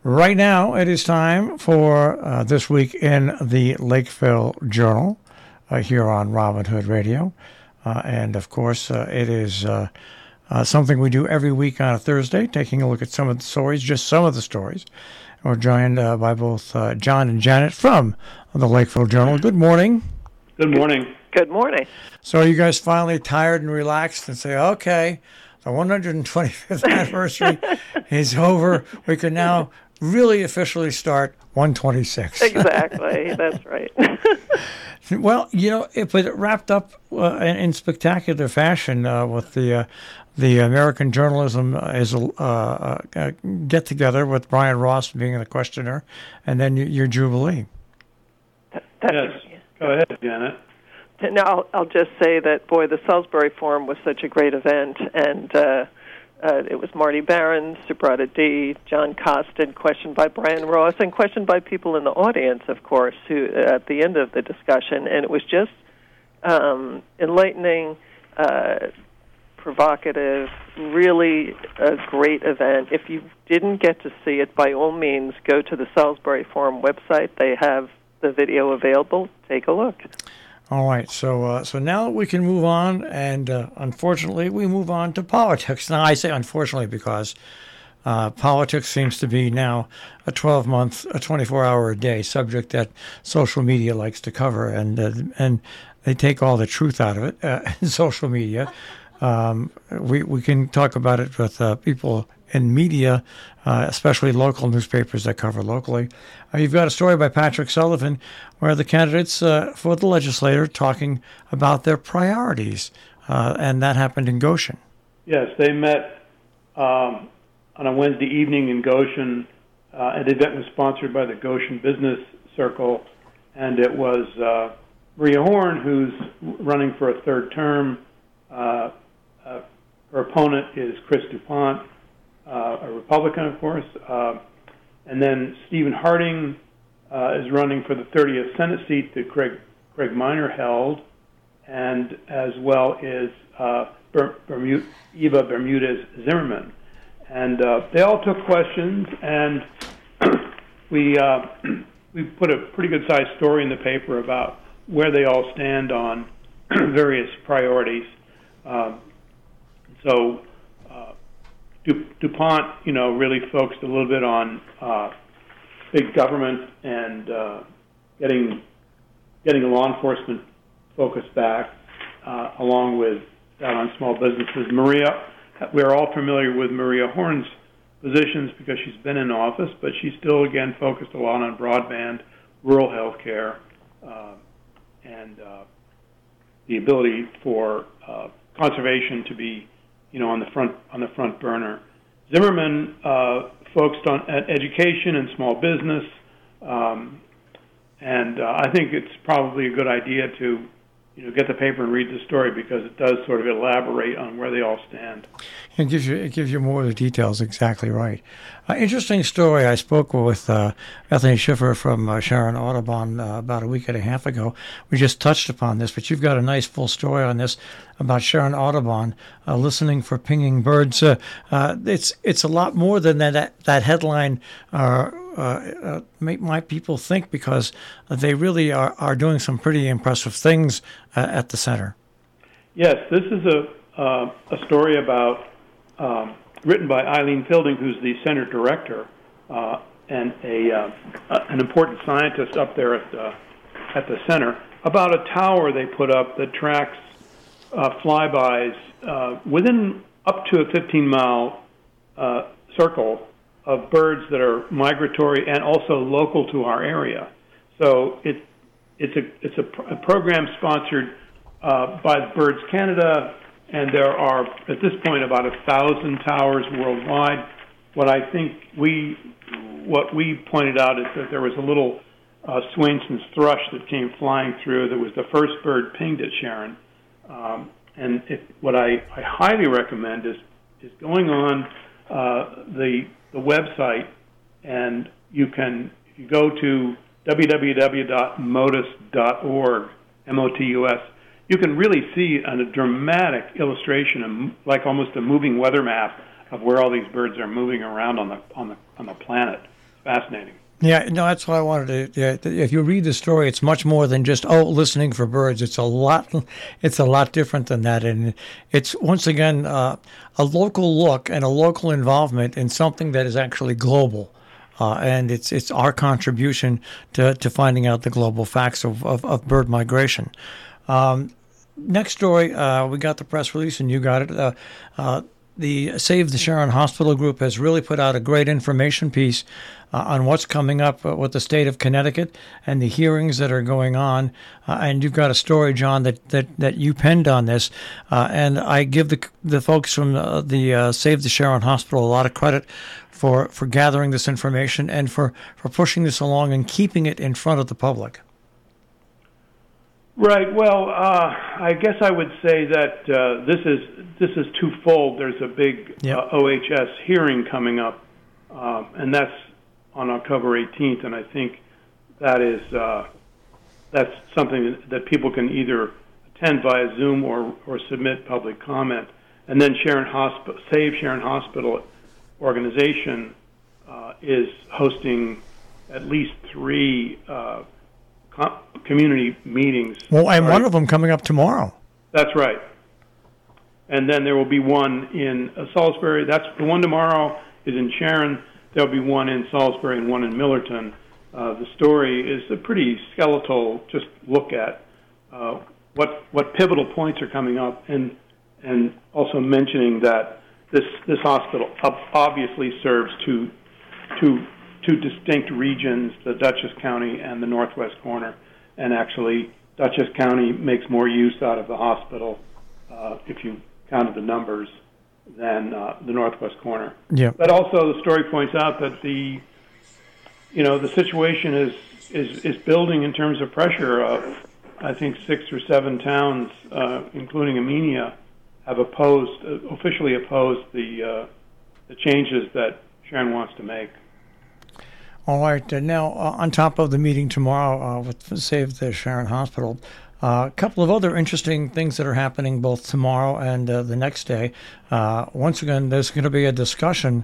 Right now, it is time for This Week in the Lakeville Journal here on Robin Hood Radio. And, of course, it is something we do every week on a Thursday, taking a look at some of the stories, just some of the stories. We're joined by both John and Janet from the Lakeville Journal. Good morning. Good morning. Good morning. So are you guys finally tired and relaxed and say, okay, the 125th anniversary is over. We can now really officially start 126. Exactly. That's right. Well, but it wrapped up in spectacular fashion with the American Journalism as a get together with Brian Ross being the questioner, and then your Jubilee. Yes. Go ahead, Janet. No, I'll just say that, boy, the Salisbury Forum was such a great event, and it was Marty Barron, Subrata D., John Costin, questioned by Brian Ross, and questioned by people in the audience, of course, who at the end of the discussion. And it was just enlightening, provocative, really a great event. If you didn't get to see it, by all means, go to the Salisbury Forum website. They have the video available. Take a look. All right, so now we can move on, and unfortunately, we move on to politics. Now, I say unfortunately because politics seems to be now a 12-month, a 24-hour-a-day subject that social media likes to cover, and they take all the truth out of it in social media. We can talk about it with people in media, especially local newspapers that cover locally. You've got a story by Patrick Sullivan where the candidates for the legislature talking about their priorities, and that happened in Goshen. Yes, they met on a Wednesday evening in Goshen. An event was sponsored by the Goshen Business Circle, and it was Maria Horn, who's running for a third term. Her opponent is Chris DuPont, a Republican, of course. And then Stephen Harding is running for the 30th Senate seat that Greg Minor held, and as well is Eva Bermudez Zimmerman. And they all took questions, and we put a pretty good-sized story in the paper about where they all stand on various priorities. So DuPont, really focused a little bit on big government and getting law enforcement focus back, along with that on small businesses. Maria, we're all familiar with Maria Horn's positions because she's been in office, but she's still, again, focused a lot on broadband, rural health care, and the ability for conservation to be on the front burner. Zimmerman focused on education and small business, and I think it's probably a good idea to get the paper and read the story because it does sort of elaborate on where they all stand. It gives you more of the details. Exactly right. Interesting story. I spoke with Bethany Schiffer from Sharon Audubon about a week and a half ago. We just touched upon this, but you've got a nice full story on this about Sharon Audubon listening for pinging birds. It's a lot more than that headline might people think, because they really are doing some pretty impressive things at the center. Yes, this is a story about written by Eileen Fielding, who's the center director and an important scientist up there at the center, about a tower they put up that tracks flybys within up to a 15-mile circle of birds that are migratory and also local to our area. So it's a program sponsored by Birds Canada, and there are at this point about 1,000 towers worldwide. What we pointed out is that there was a little Swainson's thrush that came flying through. That was the first bird pinged at Sharon. And what I highly recommend is going on the website, and you go to www.motus.org, MOTUS, you can really see a dramatic illustration, almost a moving weather map of where all these birds are moving around on the planet. fascinating. Yeah, no, that's what I wanted to. Yeah, if you read the story, it's much more than just listening for birds. It's a lot. It's a lot different than that, and it's once again a local look and a local involvement in something that is actually global, and it's our contribution to finding out the global facts of bird migration. Next story, we got the press release, and you got it. The Save the Sharon Hospital Group has really put out a great information piece on what's coming up with the state of Connecticut and the hearings that are going on. And you've got a story, John, that you penned on this. And I give the folks from the Save the Sharon Hospital a lot of credit for gathering this information and for pushing this along and keeping it in front of the public. Right. Well, I guess I would say that this is twofold. There's a big OHS hearing coming up, and that's on October 18th. And I think that's something that people can either attend via Zoom or submit public comment. And then Save Sharon Hospital organization is hosting at least 3 community meetings. Well, and one of them coming up tomorrow. That's right. And then there will be one in Salisbury. That's the one tomorrow is in Sharon. There'll be one in Salisbury and one in Millerton. The story is a pretty skeletal just look at what pivotal points are coming up, and also mentioning that this hospital obviously serves two distinct regions, the Dutchess County and the Northwest Corner. And actually, Dutchess County makes more use out of the hospital, if you counted the numbers, than the Northwest Corner. Yeah. But also, the story points out that the situation is building in terms of pressure. I think 6 or 7 towns, including Amenia, have officially opposed the changes that Sharon wants to make. All right. Now, on top of the meeting tomorrow with Save the Sharon Hospital, a couple of other interesting things that are happening both tomorrow and the next day. Once again, there's going to be a discussion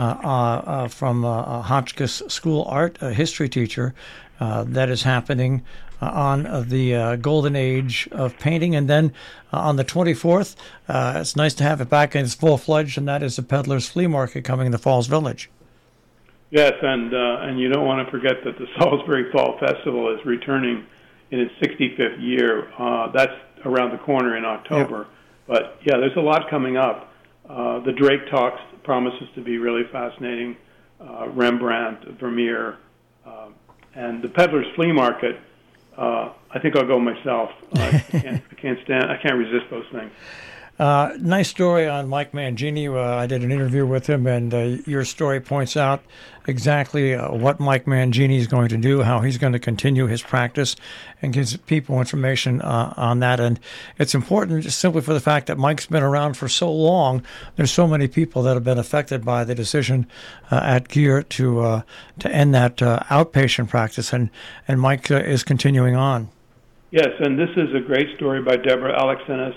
from Hotchkiss School Art, a history teacher, that is happening on the golden age of painting. And then on the 24th, it's nice to have it back in its full-fledged, and that is the Peddler's Flea Market coming to Falls Village. Yes, and you don't want to forget that the Salisbury Fall Festival is returning in its 65th year. That's around the corner in October. Yep. But, yeah, there's a lot coming up. The Drake Talks promises to be really fascinating. Rembrandt, Vermeer, and the Peddler's Flea Market. I think I'll go myself. I can't resist those things. Nice story on Mike Mangini. I did an interview with him, and your story points out exactly what Mike Mangini is going to do, how he's going to continue his practice, and gives people information on that. And it's important just simply for the fact that Mike's been around for so long. There's so many people that have been affected by the decision at GEAR to end that outpatient practice, and Mike is continuing on. Yes, and this is a great story by Deborah Alexenis.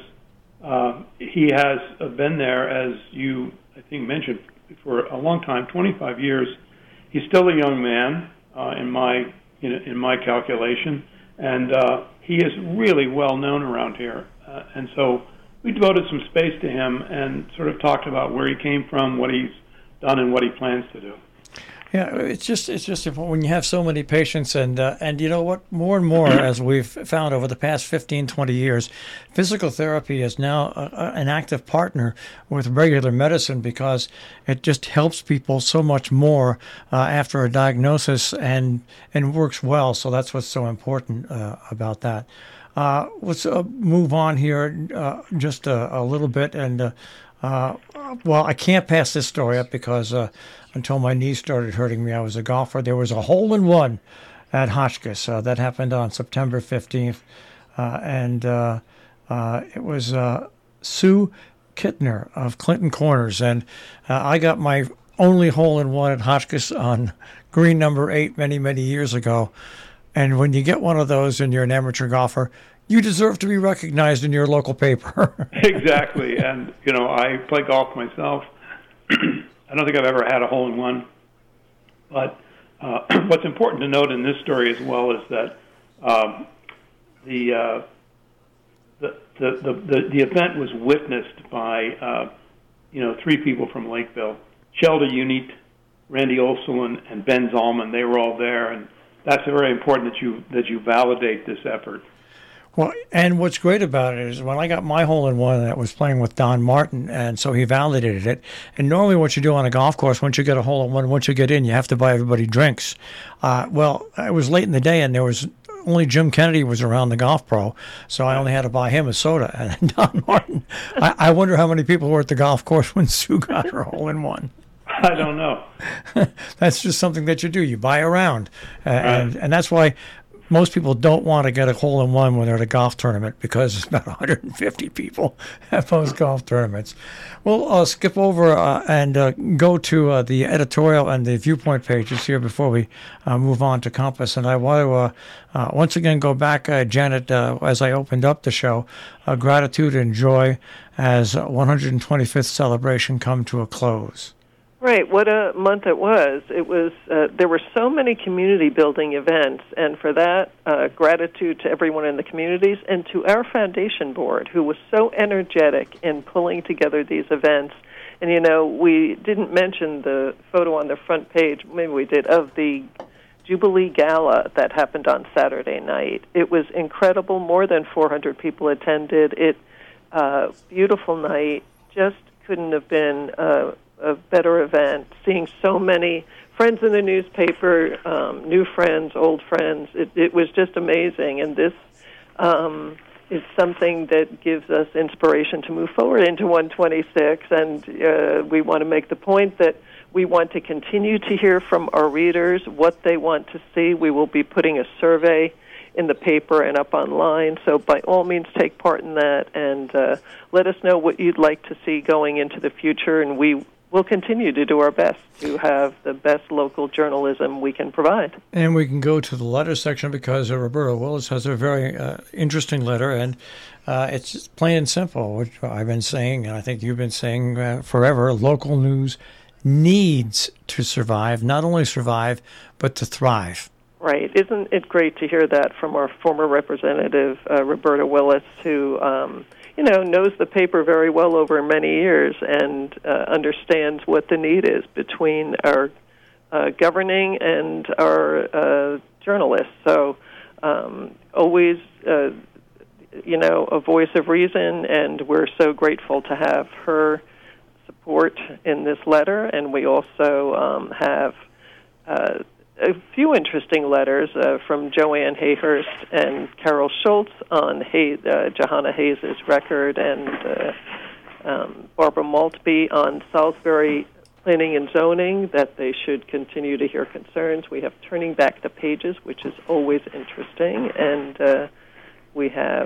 He has been there, as you, I think, mentioned, for a long time, 25 years. He's still a young man, in my calculation, and he is really well known around here. And so we devoted some space to him and sort of talked about where he came from, what he's done, and what he plans to do. Yeah, it's just when you have so many patients, and you know what, more and more, as we've found over the past 15, 20 years, physical therapy is now an active partner with regular medicine because it just helps people so much more after a diagnosis and works well. So that's what's so important about that. Let's move on here just a little bit, and well, I can't pass this story up because until my knees started hurting me, I was a golfer. There was a hole-in-one at Hotchkiss. That happened on September 15th. And it was Sue Kittner of Clinton Corners. And I got my only hole-in-one at Hotchkiss on green number 8 many, many years ago. And when you get one of those and you're an amateur golfer, you deserve to be recognized in your local paper. Exactly. And, I play golf myself. I don't think I've ever had a hole-in-one, but what's important to note in this story as well is that the event was witnessed by 3 people from Lakeville: Shelda Unit, Randy Olselin, and Ben Zalman. They were all there, and that's very important that you validate this effort. Well, and what's great about it is when I got my hole-in-one, that was playing with Don Martin, and so he validated it. And normally what you do on a golf course, once you get a hole-in-one, once you get in, you have to buy everybody drinks. Well, it was late in the day, and there was only Jim Kennedy was around, the golf pro, so I only had to buy him a soda. And Don Martin, I wonder how many people were at the golf course when Sue got her hole-in-one. I don't know. That's just something that you do. You buy a round. And that's why most people don't want to get a hole-in-one when they're at a golf tournament, because it's about 150 people at most golf tournaments. We'll skip over and go to the editorial and the viewpoint pages here before we move on to Compass. And I want to once again go back, Janet, as I opened up the show, gratitude and joy as 125th celebration come to a close. Right, what a month it was. It was there were so many community building events, and for that, gratitude to everyone in the communities and to our foundation board, who was so energetic in pulling together these events. And we didn't mention the photo on the front page, maybe we did, of the Jubilee Gala that happened on Saturday night. It was incredible. More than 400 people attended. Beautiful night. Just couldn't have been a better event. Seeing so many friends in the newspaper, new friends, old friends, it was just amazing. And this is something that gives us inspiration to move forward into 126. And we want to make the point that we want to continue to hear from our readers what they want to see. We will be putting a survey in the paper and up online, so by all means take part in that and let us know what you'd like to see going into the future, and we will continue to do our best to have the best local journalism we can provide. And we can go to the letter section because Roberta Willis has a very interesting letter, and it's just plain and simple, which I've been saying, and I think you've been saying forever. Local news needs to survive, not only survive, but to thrive. Right. Isn't it great to hear that from our former representative, Roberta Willis, who knows the paper very well over many years and understands what the need is between our governing and our journalists. So always, a voice of reason, and we're so grateful to have her support in this letter. And we also have a few interesting letters from Joanne Hayhurst and Carol Schultz on Johanna Hayes' record, and Barbara Maltby on Salisbury planning and zoning, that they should continue to hear concerns. We have Turning Back the Pages, which is always interesting, and we have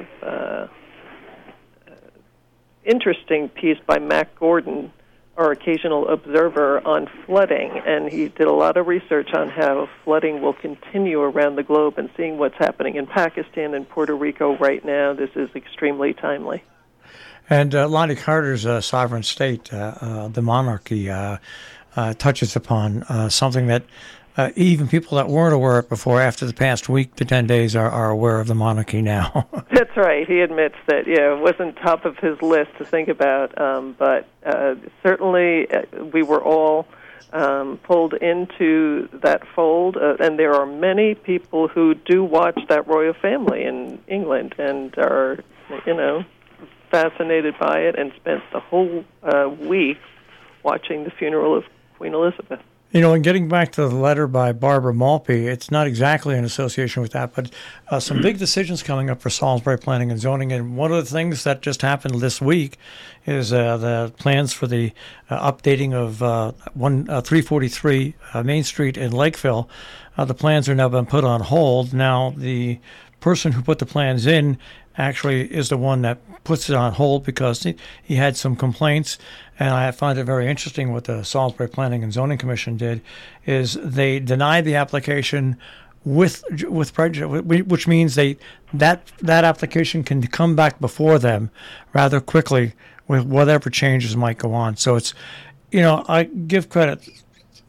interesting piece by Mac Gordon, our occasional observer, on flooding, and he did a lot of research on how flooding will continue around the globe, and seeing what's happening in Pakistan and Puerto Rico right now, this is extremely timely. And Lonnie Carter's Sovereign State, the monarchy, touches upon something that even people that weren't aware of before, after the past week to 10 days, are aware of the monarchy now. That's right. He admits that, it wasn't top of his list to think about, but certainly we were all pulled into that fold, and there are many people who do watch that royal family in England and are, fascinated by it, and spent the whole week watching the funeral of Queen Elizabeth. And getting back to the letter by Barbara Maltby, it's not exactly in association with that, but some big decisions coming up for Salisbury Planning and Zoning. And one of the things that just happened this week is the plans for the updating of 343 Main Street in Lakeville. The plans are now been put on hold. Now, the person who put the plans in actually is the one that puts it on hold because he had some complaints. And I find it very interesting what the Salisbury Planning and Zoning Commission did is they denied the application with prejudice, which means that application can come back before them rather quickly with whatever changes might go on. So it's, I give credit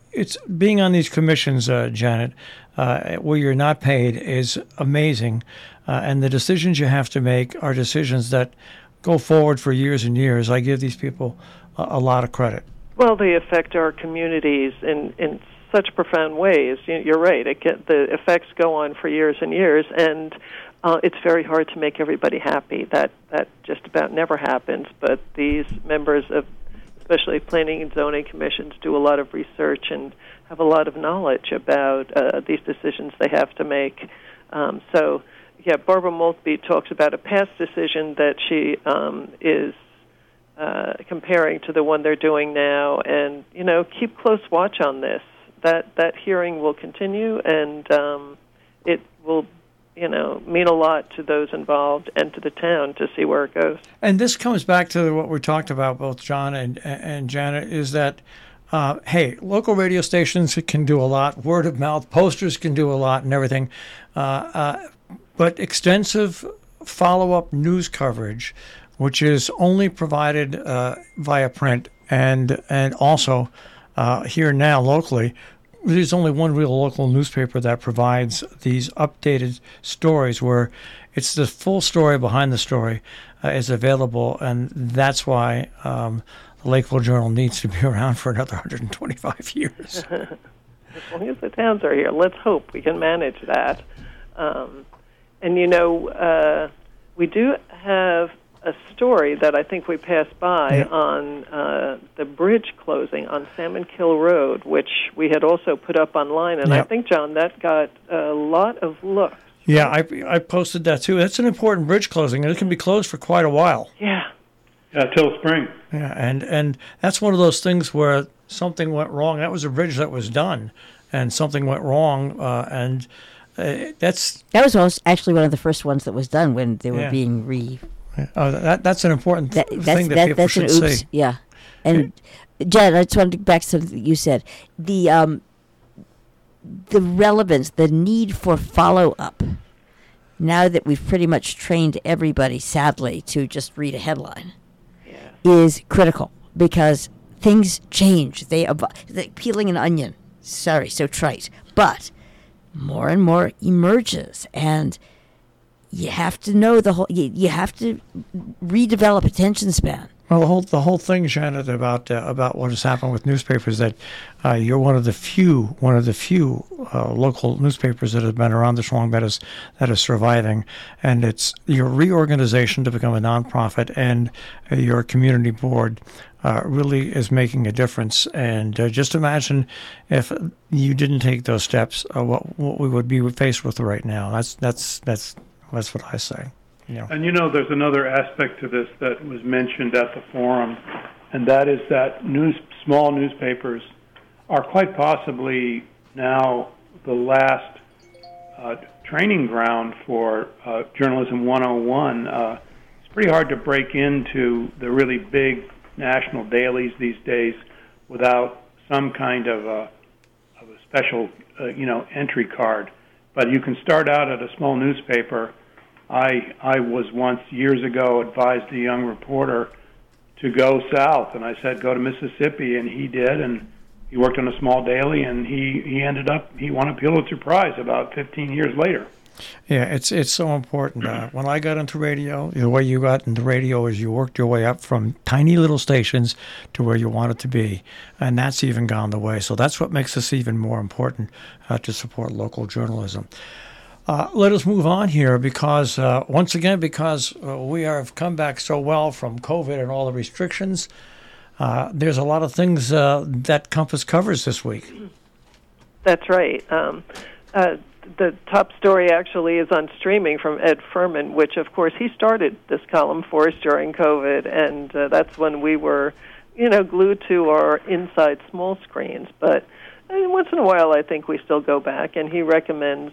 it's being on these commissions, Janet, where you're not paid is amazing, and the decisions you have to make are decisions that go forward for years and years. I give these people a lot of credit. Well, they affect our communities in such profound ways. You're right. The effects go on for years and years, and it's very hard to make everybody happy. That just about never happens. But these members of, especially planning and zoning commissions, do a lot of research and have a lot of knowledge about these decisions they have to make. Barbara Maltby talks about a past decision that she is comparing to the one they're doing now, and keep close watch on this. That hearing will continue, and it will mean a lot to those involved and to the town to see where it goes. And this comes back to what we talked about, both John and Janet, is that local radio stations can do a lot, word of mouth, posters can do a lot, and everything, but extensive follow-up news coverage, which is only provided via print and also here now locally, there's only one real local newspaper that provides these updated stories where it's the full story behind the story is available, and that's why the Lakeville Journal needs to be around for another 125 years. As long as the towns are here, let's hope we can manage that. We do have a story that I think we passed by on the bridge closing on Salmon Kill Road, which we had also put up online, and I think, John, that got a lot of looks. Yeah, I posted that too. That's an important bridge closing, and it can be closed for quite a while. Yeah, till spring. Yeah, and that's one of those things where something went wrong. That was a bridge that was done, and something went wrong, that was actually one of the first ones that was done when they were being Oh, that's an important thing that people should see. Yeah, and Jen, I just wanted to get back to something you said. The relevance, the need for follow-up, now that we've pretty much trained everybody, sadly, to just read a headline, is critical because things change. Like peeling an onion. Sorry, so trite. But more and more emerges, and you have to know you have to redevelop attention span. Well, the whole thing, Janet, about what has happened with newspapers, that you're one of the few local newspapers that have been around this long that is surviving, and it's your reorganization to become a nonprofit, and your community board really is making a difference. And just imagine if you didn't take those steps, what we would be faced with right now. That's what I say. Yeah. And there's another aspect to this that was mentioned at the forum, and that is that small newspapers are quite possibly now the last training ground for Journalism 101. It's pretty hard to break into the really big national dailies these days without some kind of a special entry card. But you can start out at a small newspaper. I was once, years ago, advised a young reporter to go south, and I said, go to Mississippi, and he did, and he worked on a small daily, and he won a Pulitzer Prize about 15 years later. Yeah, it's so important. When I got into radio, the way you got into radio is you worked your way up from tiny little stations to where you wanted to be, and that's even gone the way. So that's what makes this even more important to support local journalism. Let us move on here because, once again, we have come back so well from COVID and all the restrictions, there's a lot of things that Compass covers this week. That's right. The top story actually is on streaming from Ed Furman, which, of course, he started this column for us during COVID, and that's when we were, glued to our inside small screens. But once in a while, I think we still go back, and he recommends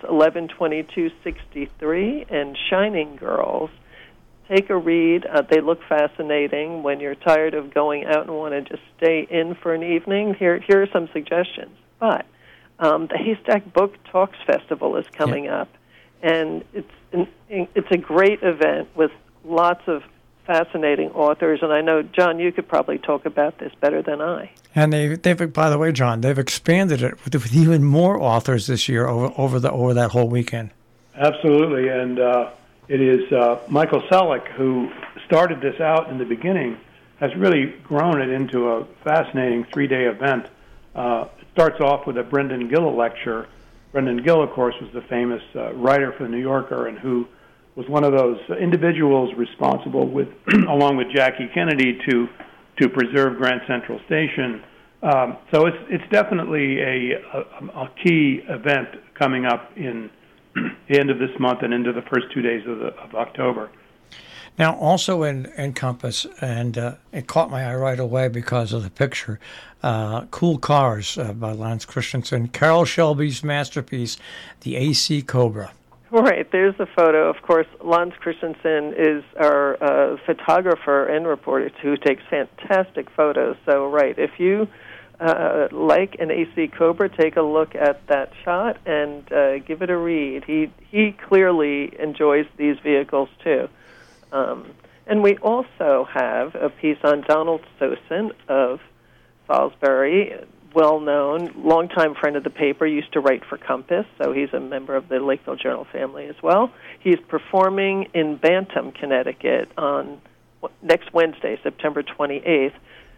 11/22/63 and Shining Girls. Take a read. They look fascinating. When you're tired of going out and want to just stay in for an evening, here are some suggestions. But the Haystack Book Talks Festival is coming up, and it's a great event with lots of fascinating authors, and I know, John, you could probably talk about this better than I. And they've by the way, John, they've expanded it with even more authors this year over that whole weekend. Absolutely, and it is Michael Selleck who started this out in the beginning, has really grown it into a fascinating 3-day event. It starts off with a Brendan Gill lecture. Brendan Gill, of course, was the famous writer for The New Yorker, and who was one of those individuals responsible, with, along with Jackie Kennedy, to preserve Grand Central Station. So it's definitely a key event coming up in the end of this month and into the first 2 days of October. Now, also in Compass, and it caught my eye right away because of the picture, Cool Cars by Lance Christensen, Carol Shelby's masterpiece, the AC Cobra. Right, there's the photo. Of course, Lance Christensen is our photographer and reporter who takes fantastic photos. So, right, if you like an AC Cobra, take a look at that shot and give it a read. He clearly enjoys these vehicles, too. And we also have a piece on Donald Sosin of Salisbury, well-known, longtime friend of the paper, used to write for Compass, so he's a member of the Lakeville Journal family as well. He's performing in Bantam, Connecticut on next Wednesday, September 28th,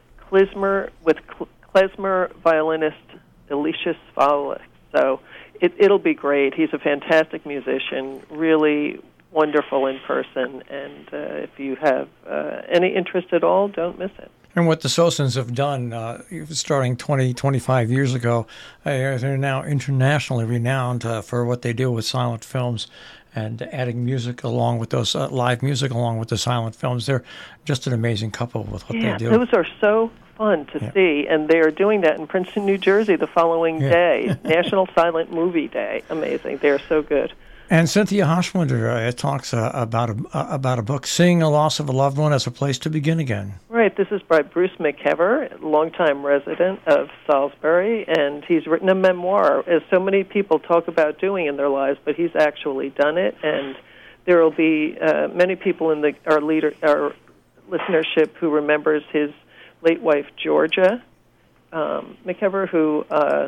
with klezmer violinist Elisha Svalek. So it'll be great. He's a fantastic musician, really wonderful in person, and if you have any interest at all, don't miss it. And what the Sosins have done, starting 25 years ago, they're now internationally renowned for what they do with silent films and adding music along with those, live music along with the silent films. They're just an amazing couple with what they do. Those are so fun to see, and they are doing that in Princeton, New Jersey the following day, National Silent Movie Day. Amazing. They're so good. And Cynthia Hoshmunder talks about a book, Seeing a Loss of a Loved One as a Place to Begin Again. Right. This is by Bruce McKever, longtime resident of Salisbury, and he's written a memoir, as so many people talk about doing in their lives, but he's actually done it, and there will be many people in our listenership who remembers his late wife, Georgia McKever, who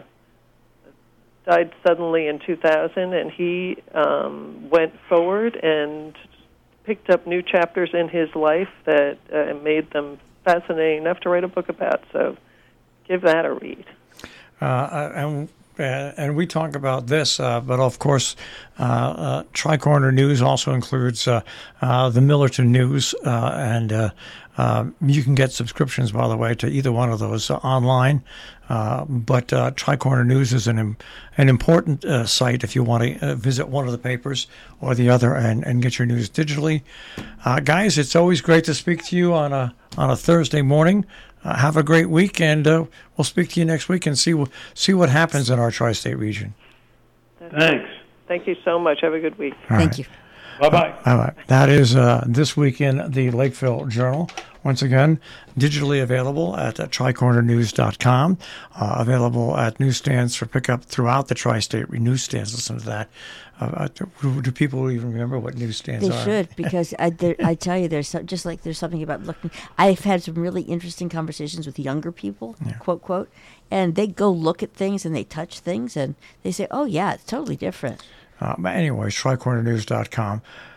died suddenly in 2000, and he went forward and picked up new chapters in his life that made them fascinating enough to write a book about. So give that a read. And we talk about this, but of course, Tri-Corner News also includes the Millerton News, and you can get subscriptions, by the way, to either one of those online. But Tri-Corner News is an important site if you want to visit one of the papers or the other and get your news digitally. Guys, it's always great to speak to you on a Thursday morning. Have a great week, and we'll speak to you next week and see what happens in our tri-state region. Thanks. Thank you so much. Have a good week. Thank you. Bye-bye. Bye-bye. That is This Week in the Lakeville Journal. Once again, digitally available at tricornernews.com, available at newsstands for pickup throughout the tri-state newsstands. Listen to that. Do people even remember what newsstands are? They should, because I tell you, there's something about looking. I've had some really interesting conversations with younger people, quote, quote, and they go look at things and they touch things and they say, oh, yeah, it's totally different. But anyways, tricornernews.com.